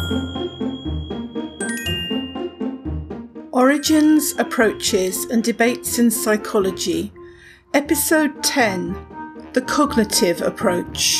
Origins, Approaches and Debates in Psychology, Episode 10, The Cognitive Approach.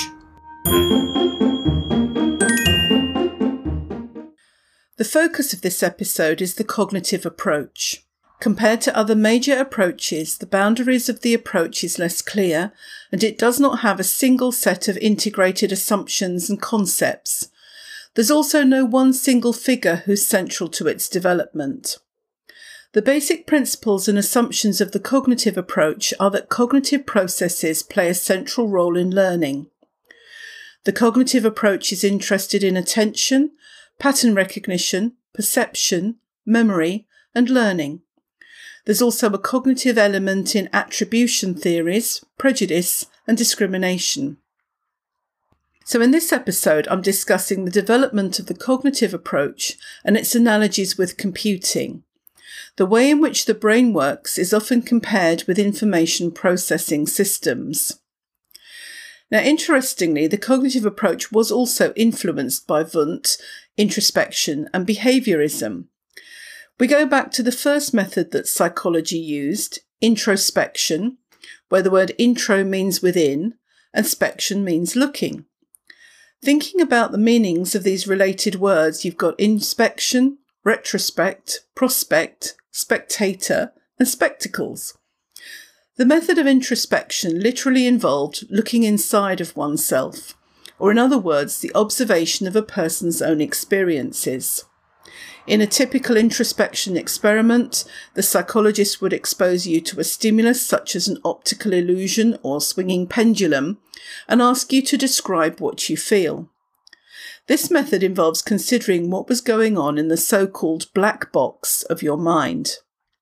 The focus of this episode is the cognitive approach. Compared to other major approaches, the boundaries of the approach is less clear, and it does not have a single set of integrated assumptions and concepts. There's also no one single figure who's central to its development. The basic principles and assumptions of the cognitive approach are that cognitive processes play a central role in learning. The cognitive approach is interested in attention, pattern recognition, perception, memory, and learning. There's also a cognitive element in attribution theories, prejudice, and discrimination. So in this episode, I'm discussing the development of the cognitive approach and its analogies with computing. The way in which the brain works is often compared with information processing systems. Now, interestingly, the cognitive approach was also influenced by Wundt, introspection, and behaviorism. We go back to the first method that psychology used, introspection, where the word intro means within, and spection means looking. Thinking about the meanings of these related words, you've got inspection, retrospect, prospect, spectator, and spectacles. The method of introspection literally involved looking inside of oneself, or in other words, the observation of a person's own experiences. In a typical introspection experiment, the psychologist would expose you to a stimulus such as an optical illusion or swinging pendulum and ask you to describe what you feel. This method involves considering what was going on in the so-called black box of your mind.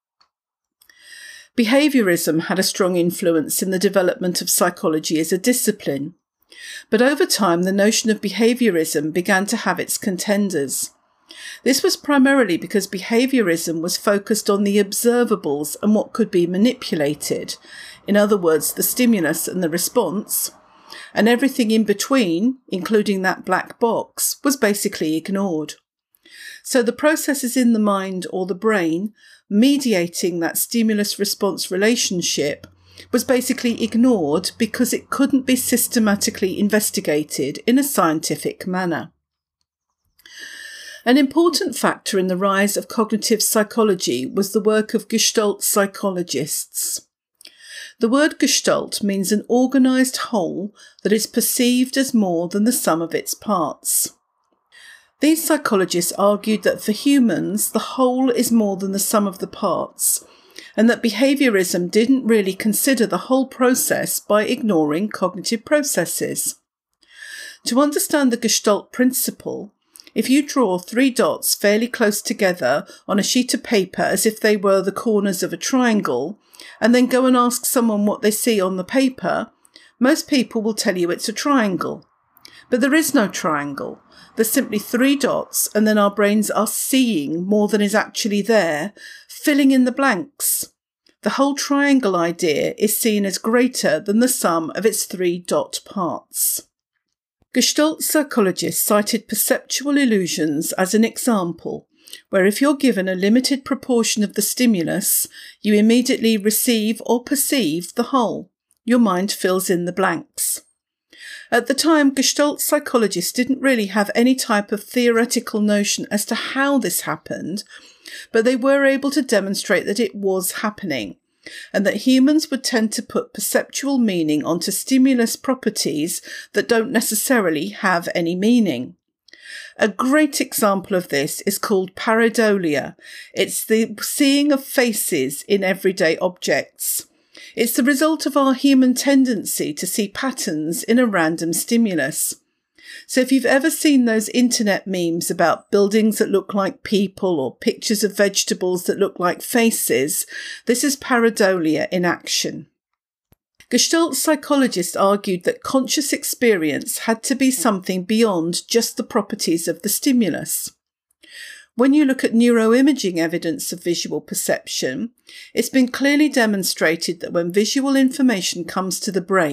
Behaviorism had a strong influence in the development of psychology as a discipline, but over time the notion of behaviorism began to have its contenders. This was primarily because behaviorism was focused on the observables and what could be manipulated, in other words, the stimulus and the response, and everything in between, including that black box, was basically ignored. So the processes in the mind or the brain mediating that stimulus-response relationship was basically ignored because it couldn't be systematically investigated in a scientific manner. An important factor in the rise of cognitive psychology was the work of Gestalt psychologists. The word Gestalt means an organised whole that is perceived as more than the sum of its parts. These psychologists argued that for humans, the whole is more than the sum of the parts, and that behaviorism didn't really consider the whole process by ignoring cognitive processes. To understand the Gestalt principle, if you draw 3 dots fairly close together on a sheet of paper as if they were the corners of a triangle, and then go and ask someone what they see on the paper, most people will tell you it's a triangle. But there is no triangle. There's simply 3 dots, and then our brains are seeing more than is actually there, filling in the blanks. The whole triangle idea is seen as greater than the sum of its 3 dot parts. Gestalt psychologists cited perceptual illusions as an example, where if you're given a limited proportion of the stimulus, you immediately receive or perceive the whole. Your mind fills in the blanks. At the time, Gestalt psychologists didn't really have any type of theoretical notion as to how this happened, but they were able to demonstrate that it was happening, and that humans would tend to put perceptual meaning onto stimulus properties that don't necessarily have any meaning. A great example of this is called pareidolia. It's the seeing of faces in everyday objects. It's the result of our human tendency to see patterns in a random stimulus. So if you've ever seen those internet memes about buildings that look like people or pictures of vegetables that look like faces, this is pareidolia in action. Gestalt psychologists argued that conscious experience had to be something beyond just the properties of the stimulus. When you look at neuroimaging evidence of visual perception, it's been clearly demonstrated that when visual information comes to the brain,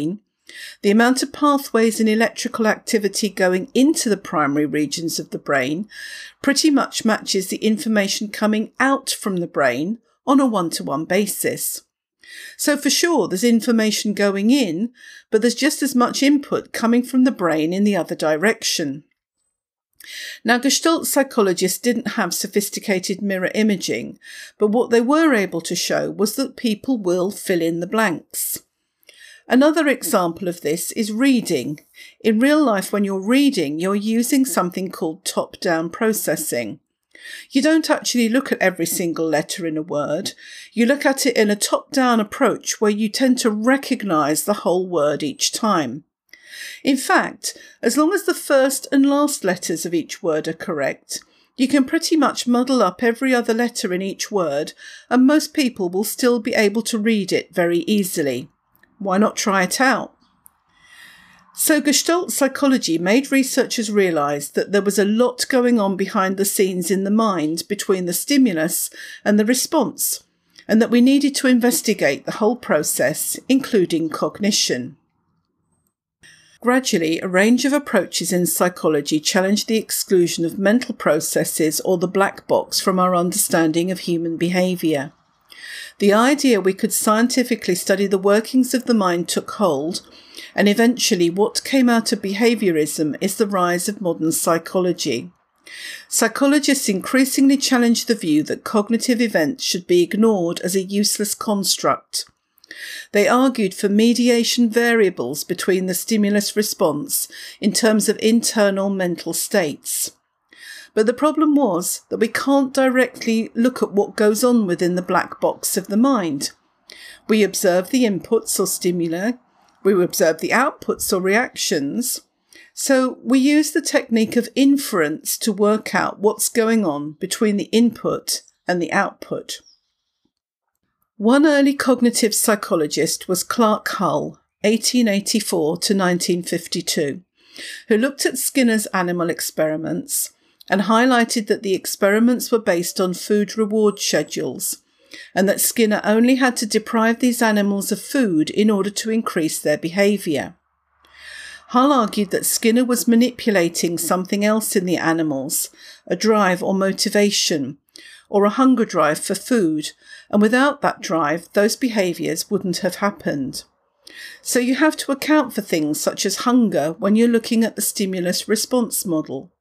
The amount of pathways and electrical activity going into the primary regions of the brain pretty much matches the information coming out from the brain on a one-to-one basis. So for sure, there's information going in, but there's just as much input coming from the brain in the other direction. Now, Gestalt psychologists didn't have sophisticated mirror imaging, but what they were able to show was that people will fill in the blanks. Another example of this is reading. In real life, when you're reading, you're using something called top-down processing. You don't actually look at every single letter in a word. You look at it in a top-down approach where you tend to recognise the whole word each time. In fact, as long as the first and last letters of each word are correct, you can pretty much muddle up every other letter in each word, and most people will still be able to read it very easily. Why not try it out? So Gestalt psychology made researchers realise that there was a lot going on behind the scenes in the mind between the stimulus and the response, and that we needed to investigate the whole process, including cognition. Gradually, a range of approaches in psychology challenged the exclusion of mental processes or the black box from our understanding of human behaviour. The idea we could scientifically study the workings of the mind took hold, and eventually what came out of behaviourism is the rise of modern psychology. Psychologists increasingly challenged the view that cognitive events should be ignored as a useless construct. They argued for mediation variables between the stimulus response in terms of internal mental states. But the problem was that we can't directly look at what goes on within the black box of the mind. We observe the inputs or stimuli, we observe the outputs or reactions, so we use the technique of inference to work out what's going on between the input and the output. One early cognitive psychologist was Clark Hull, 1884 to 1952, who looked at Skinner's animal experiments and highlighted that the experiments were based on food reward schedules, and that Skinner only had to deprive these animals of food in order to increase their behaviour. Hull argued that Skinner was manipulating something else in the animals, a drive or motivation, or a hunger drive for food, and without that drive, those behaviours wouldn't have happened. So you have to account for things such as hunger when you're looking at the stimulus-response model.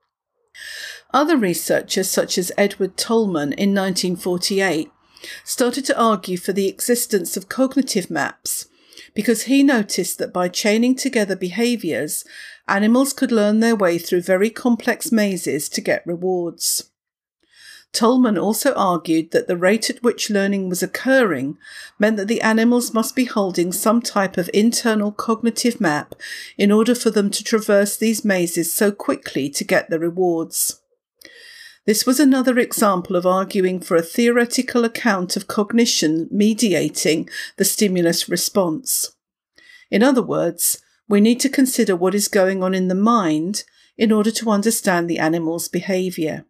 Other researchers, such as Edward Tolman in 1948, started to argue for the existence of cognitive maps, because he noticed that by chaining together behaviours, animals could learn their way through very complex mazes to get rewards. Tolman also argued that the rate at which learning was occurring meant that the animals must be holding some type of internal cognitive map in order for them to traverse these mazes so quickly to get the rewards. This was another example of arguing for a theoretical account of cognition mediating the stimulus response. In other words, we need to consider what is going on in the mind in order to understand the animal's behaviour.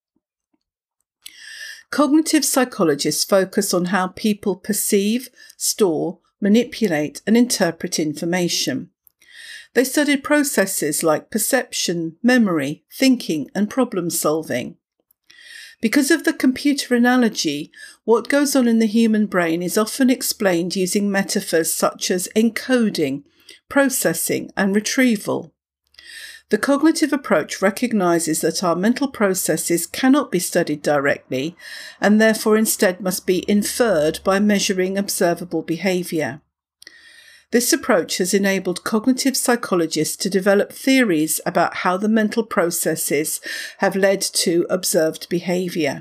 Cognitive psychologists focus on how people perceive, store, manipulate, and interpret information. They studied processes like perception, memory, thinking, and problem solving. Because of the computer analogy, what goes on in the human brain is often explained using metaphors such as encoding, processing, and retrieval. The cognitive approach recognises that our mental processes cannot be studied directly, and therefore instead must be inferred by measuring observable behaviour. This approach has enabled cognitive psychologists to develop theories about how the mental processes have led to observed behaviour.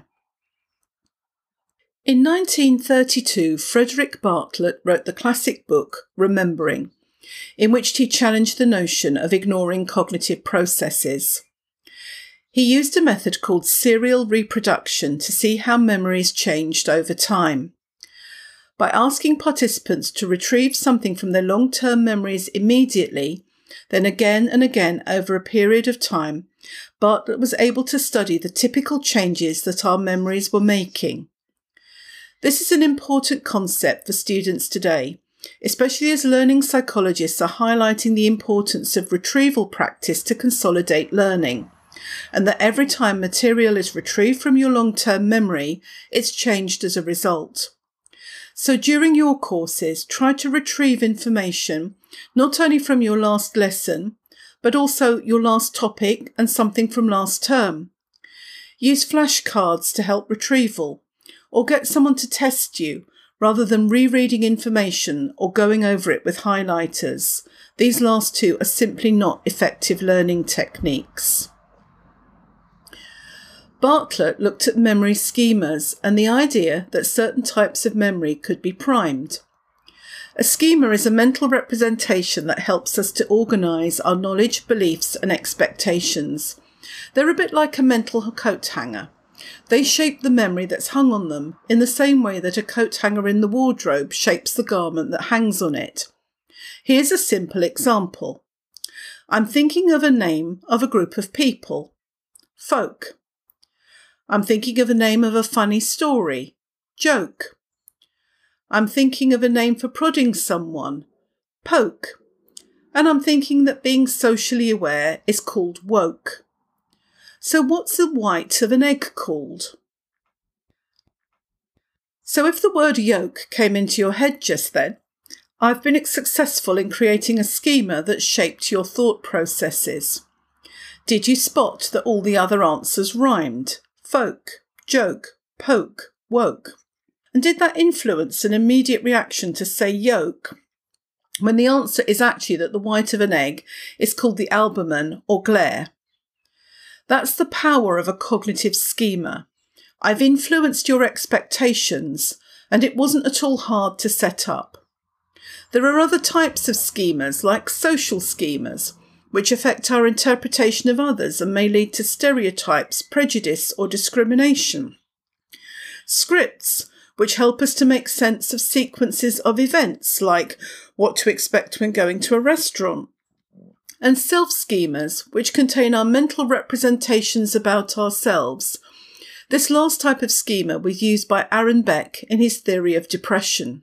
In 1932, Frederick Bartlett wrote the classic book Remembering, in which he challenged the notion of ignoring cognitive processes. He used a method called serial reproduction to see how memories changed over time. By asking participants to retrieve something from their long-term memories immediately, then again and again over a period of time, Bartlett was able to study the typical changes that our memories were making. This is an important concept for students today, especially as learning psychologists are highlighting the importance of retrieval practice to consolidate learning, and that every time material is retrieved from your long-term memory, it's changed as a result. So during your courses, try to retrieve information not only from your last lesson, but also your last topic and something from last term. Use flashcards to help retrieval, or get someone to test you rather than rereading information or going over it with highlighters. These last two are simply not effective learning techniques. Bartlett looked at memory schemas and the idea that certain types of memory could be primed. A schema is a mental representation that helps us to organise our knowledge, beliefs and expectations. They're a bit like a mental coat hanger. They shape the memory that's hung on them in the same way that a coat hanger in the wardrobe shapes the garment that hangs on it. Here's a simple example. I'm thinking of a name of a group of people. Folk. I'm thinking of a name of a funny story. Joke. I'm thinking of a name for prodding someone. Poke. And I'm thinking that being socially aware is called woke. So what's the white of an egg called? So if the word yolk came into your head just then, I've been successful in creating a schema that shaped your thought processes. Did you spot that all the other answers rhymed? Folk, joke, poke, woke. And did that influence an immediate reaction to say yolk, when the answer is actually that the white of an egg is called the albumen or glare? That's the power of a cognitive schema. I've influenced your expectations, and it wasn't at all hard to set up. There are other types of schemas, like social schemas, which affect our interpretation of others and may lead to stereotypes, prejudice, or discrimination. Scripts, which help us to make sense of sequences of events, like what to expect when going to a restaurant. And self-schemas, which contain our mental representations about ourselves. This last type of schema was used by Aaron Beck in his theory of depression.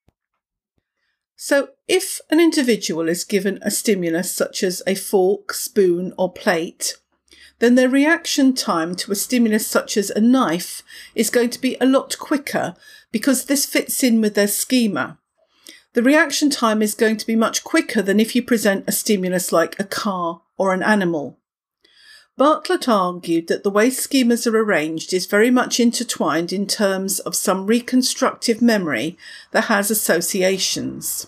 So, if an individual is given a stimulus such as a fork, spoon, or plate, then their reaction time to a stimulus such as a knife is going to be a lot quicker because this fits in with their schema. The reaction time is going to be much quicker than if you present a stimulus like a car or an animal. Bartlett argued that the way schemas are arranged is very much intertwined in terms of some reconstructive memory that has associations.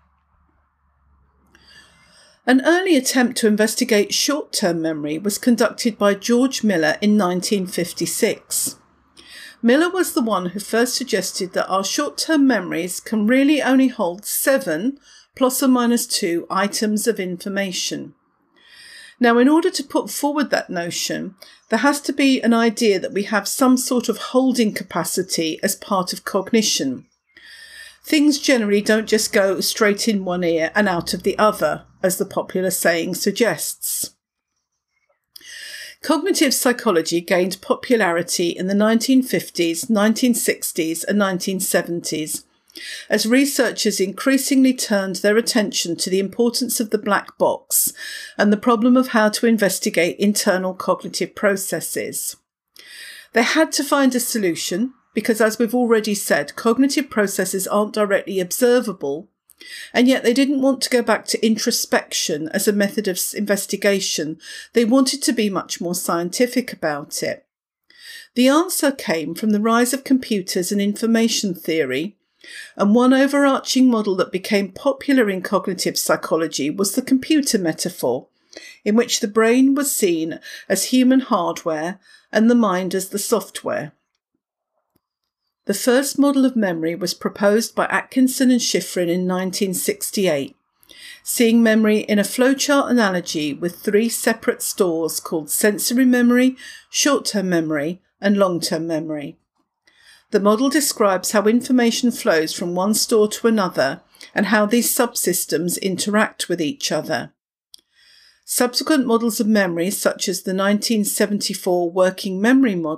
An early attempt to investigate short-term memory was conducted by George Miller in 1956. Miller was the one who first suggested that our short-term memories can really only hold 7 ± 2 items of information. Now, in order to put forward that notion, there has to be an idea that we have some sort of holding capacity as part of cognition. Things generally don't just go straight in one ear and out of the other, as the popular saying suggests. Cognitive psychology gained popularity in the 1950s, 1960s and 1970s as researchers increasingly turned their attention to the importance of the black box and the problem of how to investigate internal cognitive processes. They had to find a solution because, as we've already said, cognitive processes aren't directly observable, and yet they didn't want to go back to introspection as a method of investigation. They wanted to be much more scientific about it. The answer came from the rise of computers and information theory, and one overarching model that became popular in cognitive psychology was the computer metaphor, in which the brain was seen as human hardware and the mind as the software. The first model of memory was proposed by Atkinson and Shiffrin in 1968, seeing memory in a flowchart analogy with 3 separate stores called sensory memory, short-term memory, and long-term memory. The model describes how information flows from one store to another and how these subsystems interact with each other. Subsequent models of memory, such as the 1974 working memory model,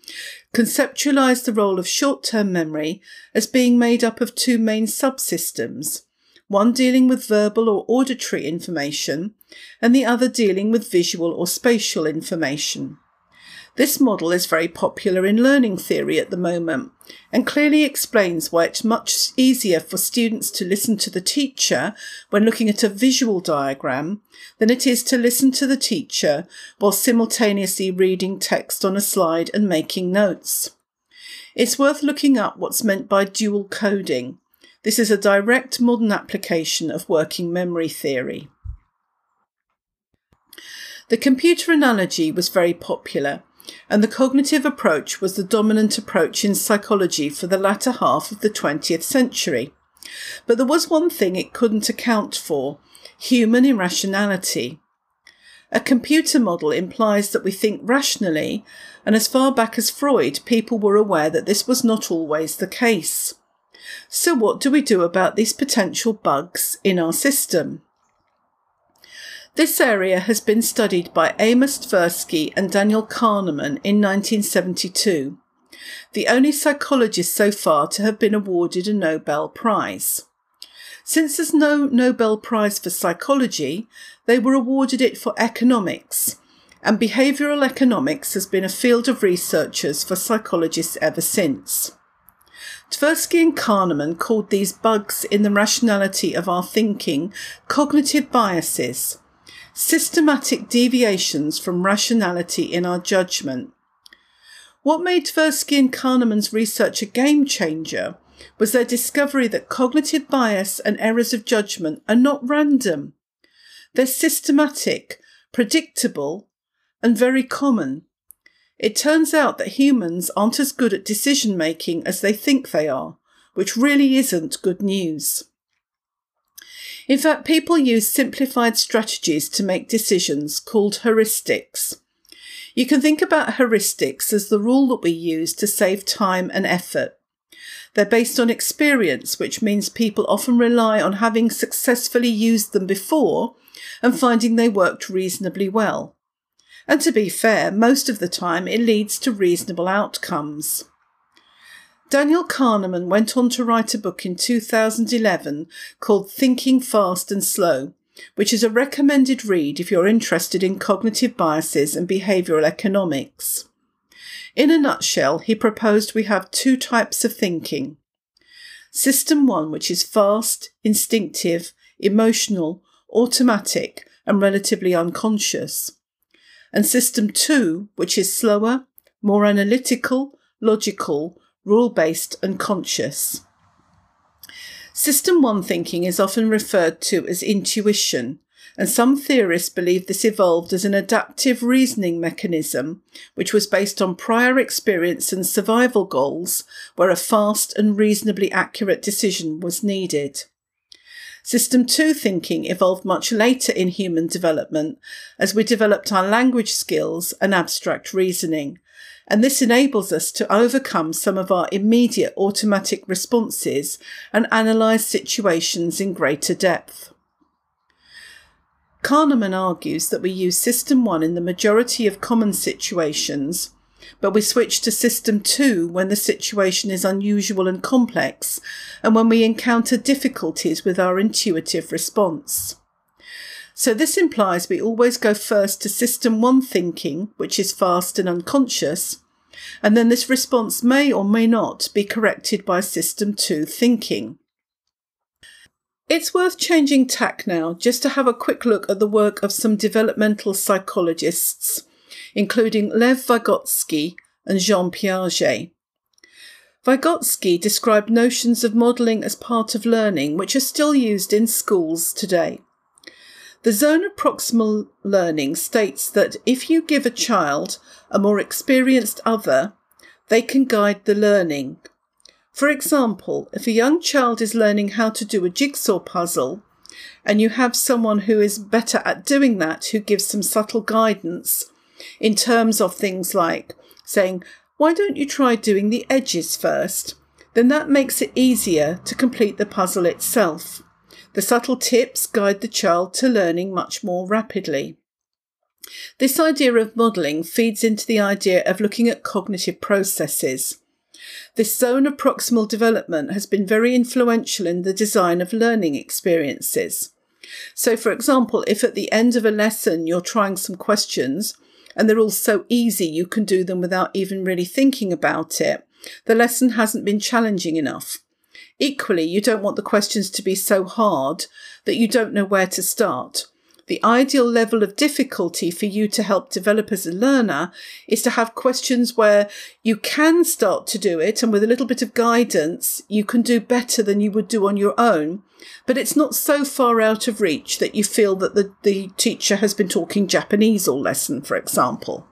conceptualised the role of short-term memory as being made up of two main subsystems, one dealing with verbal or auditory information, and the other dealing with visual or spatial information. This model is very popular in learning theory at the moment and clearly explains why it's much easier for students to listen to the teacher when looking at a visual diagram than it is to listen to the teacher while simultaneously reading text on a slide and making notes. It's worth looking up what's meant by dual coding. This is a direct modern application of working memory theory. The computer analogy was very popular, and the cognitive approach was the dominant approach in psychology for the latter half of the 20th century. But there was one thing it couldn't account for: human irrationality. A computer model implies that we think rationally, and as far back as Freud, people were aware that this was not always the case. So what do we do about these potential bugs in our system? This area has been studied by Amos Tversky and Daniel Kahneman in 1972, the only psychologists so far to have been awarded a Nobel Prize. Since there's no Nobel Prize for psychology, they were awarded it for economics, and behavioural economics has been a field of researchers for psychologists ever since. Tversky and Kahneman called these bugs in the rationality of our thinking cognitive biases, systematic deviations from rationality in our judgment. What made Tversky and Kahneman's research a game changer was their discovery that cognitive bias and errors of judgment are not random. They're systematic, predictable, and very common. It turns out that humans aren't as good at decision making as they think they are, which really isn't good news. In fact, people use simplified strategies to make decisions called heuristics. You can think about heuristics as the rule that we use to save time and effort. They're based on experience, which means people often rely on having successfully used them before and finding they worked reasonably well. And to be fair, most of the time it leads to reasonable outcomes. Daniel Kahneman went on to write a book in 2011 called Thinking Fast and Slow, which is a recommended read if you're interested in cognitive biases and behavioural economics. In a nutshell, he proposed we have two types of thinking. System 1, which is fast, instinctive, emotional, automatic, and relatively unconscious. And System 2, which is slower, more analytical, logical, rule-based and conscious. System 1 thinking is often referred to as intuition, and some theorists believe this evolved as an adaptive reasoning mechanism which was based on prior experience and survival goals where a fast and reasonably accurate decision was needed. System 2 thinking evolved much later in human development as we developed our language skills and abstract reasoning, and this enables us to overcome some of our immediate automatic responses and analyse situations in greater depth. Kahneman argues that we use System 1 in the majority of common situations, but we switch to System 2 when the situation is unusual and complex, and when we encounter difficulties with our intuitive response. So this implies we always go first to System 1 thinking, which is fast and unconscious, and then this response may or may not be corrected by System 2 thinking. It's worth changing tack now just to have a quick look at the work of some developmental psychologists, including Lev Vygotsky and Jean Piaget. Vygotsky described notions of modelling as part of learning which are still used in schools today. The zone of proximal learning states that if you give a child a more experienced other, they can guide the learning. For example, if a young child is learning how to do a jigsaw puzzle, and you have someone who is better at doing that, who gives some subtle guidance in terms of things like saying, "Why don't you try doing the edges first?" then that makes it easier to complete the puzzle itself. The subtle tips guide the child to learning much more rapidly. This idea of modelling feeds into the idea of looking at cognitive processes. This zone of proximal development has been very influential in the design of learning experiences. So, for example, if at the end of a lesson you're trying some questions and they're all so easy you can do them without even really thinking about it, the lesson hasn't been challenging enough. Equally, you don't want the questions to be so hard that you don't know where to start. The ideal level of difficulty for you to help develop as a learner is to have questions where you can start to do it, and with a little bit of guidance, you can do better than you would do on your own, but it's not so far out of reach that you feel that the teacher has been talking Japanese all lesson, for example.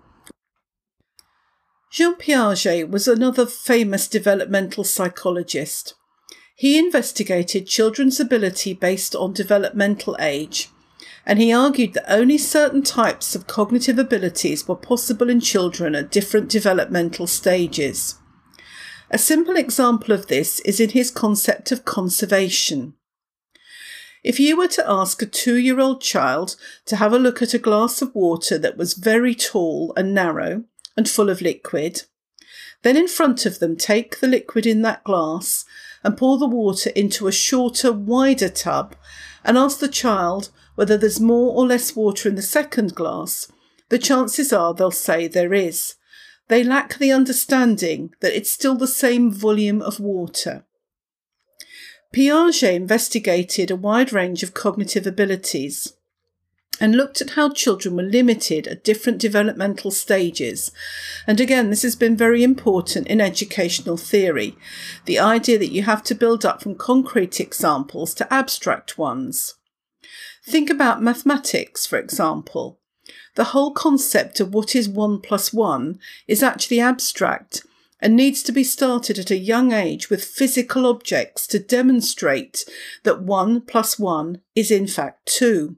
Jean Piaget was another famous developmental psychologist. He investigated children's ability based on developmental age, and he argued that only certain types of cognitive abilities were possible in children at different developmental stages. A simple example of this is in his concept of conservation. If you were to ask a 2-year-old child to have a look at a glass of water that was very tall and narrow and full of liquid, then in front of them take the liquid in that glass and pour the water into a shorter, wider tub, and ask the child whether there's more or less water in the second glass, the chances are they'll say there is. They lack the understanding that it's still the same volume of water. Piaget investigated a wide range of cognitive abilities and looked at how children were limited at different developmental stages. And again, this has been very important in educational theory, the idea that you have to build up from concrete examples to abstract ones. Think about mathematics, for example. The whole concept of what is 1 plus 1 is actually abstract and needs to be started at a young age with physical objects to demonstrate that 1 plus 1 is in fact 2.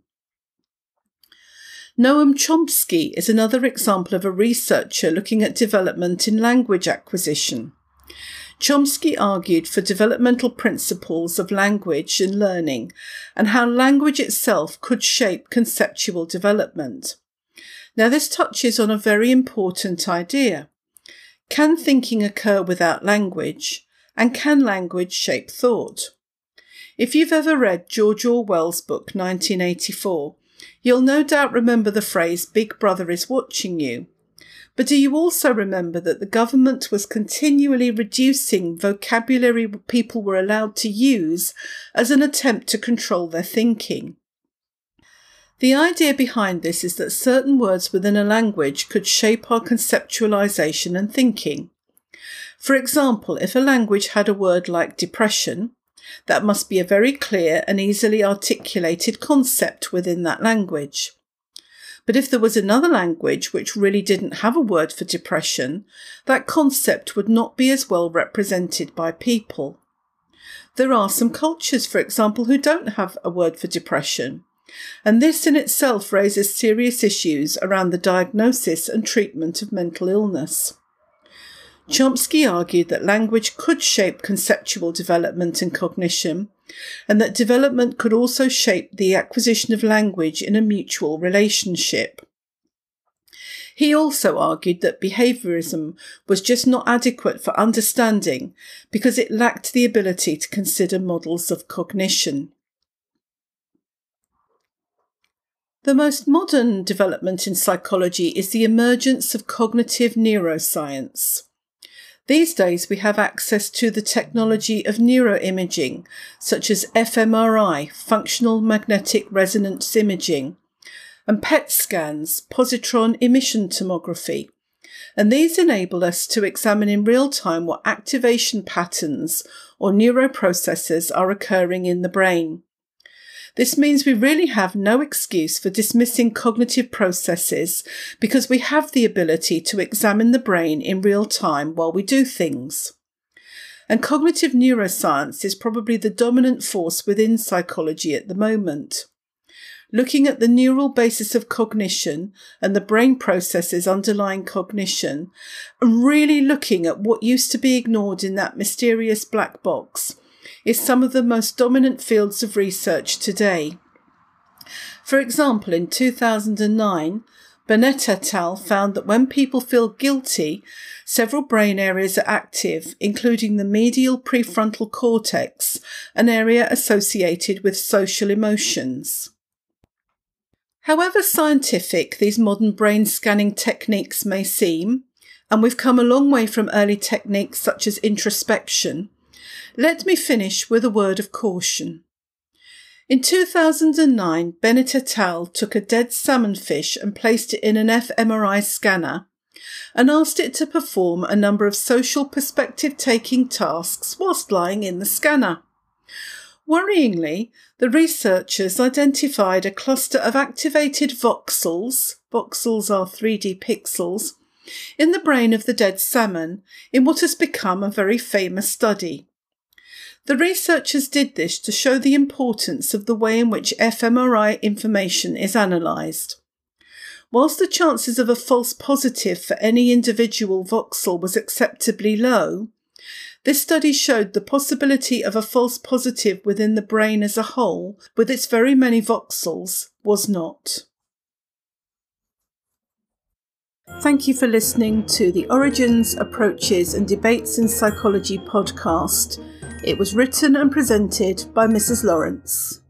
Noam Chomsky is another example of a researcher looking at development in language acquisition. Chomsky argued for developmental principles of language and learning and how language itself could shape conceptual development. Now, this touches on a very important idea. Can thinking occur without language, and can language shape thought? If you've ever read George Orwell's book 1984, you'll no doubt remember the phrase "Big Brother is watching you." But do you also remember that the government was continually reducing vocabulary people were allowed to use as an attempt to control their thinking? The idea behind this is that certain words within a language could shape our conceptualization and thinking. For example, if a language had a word like depression, that must be a very clear and easily articulated concept within that language. But if there was another language which really didn't have a word for depression, that concept would not be as well represented by people. There are some cultures, for example, who don't have a word for depression, and this in itself raises serious issues around the diagnosis and treatment of mental illness. Chomsky argued that language could shape conceptual development and cognition, and that development could also shape the acquisition of language in a mutual relationship. He also argued that behaviorism was just not adequate for understanding because it lacked the ability to consider models of cognition. The most modern development in psychology is the emergence of cognitive neuroscience. These days we have access to the technology of neuroimaging, such as fMRI, functional magnetic resonance imaging, and PET scans, positron emission tomography, and these enable us to examine in real time what activation patterns or neuroprocesses are occurring in the brain. This means we really have no excuse for dismissing cognitive processes because we have the ability to examine the brain in real time while we do things. And cognitive neuroscience is probably the dominant force within psychology at the moment. Looking at the neural basis of cognition and the brain processes underlying cognition, and really looking at what used to be ignored in that mysterious black box, is some of the most dominant fields of research today. For example, in 2009, Bennett et al. Found that when people feel guilty, several brain areas are active, including the medial prefrontal cortex, an area associated with social emotions. However scientific these modern brain scanning techniques may seem, and we've come a long way from early techniques such as introspection, let me finish with a word of caution. In 2009, Bennett et al. Took a dead salmon fish and placed it in an fMRI scanner and asked it to perform a number of social perspective-taking tasks whilst lying in the scanner. Worryingly, the researchers identified a cluster of activated voxels are 3D pixels, in the brain of the dead salmon in what has become a very famous study. The researchers did this to show the importance of the way in which fMRI information is analysed. Whilst the chances of a false positive for any individual voxel was acceptably low, this study showed the possibility of a false positive within the brain as a whole, with its very many voxels, was not. Thank you for listening to the Origins, Approaches and Debates in Psychology podcast. It was written and presented by Mrs. Lawrence.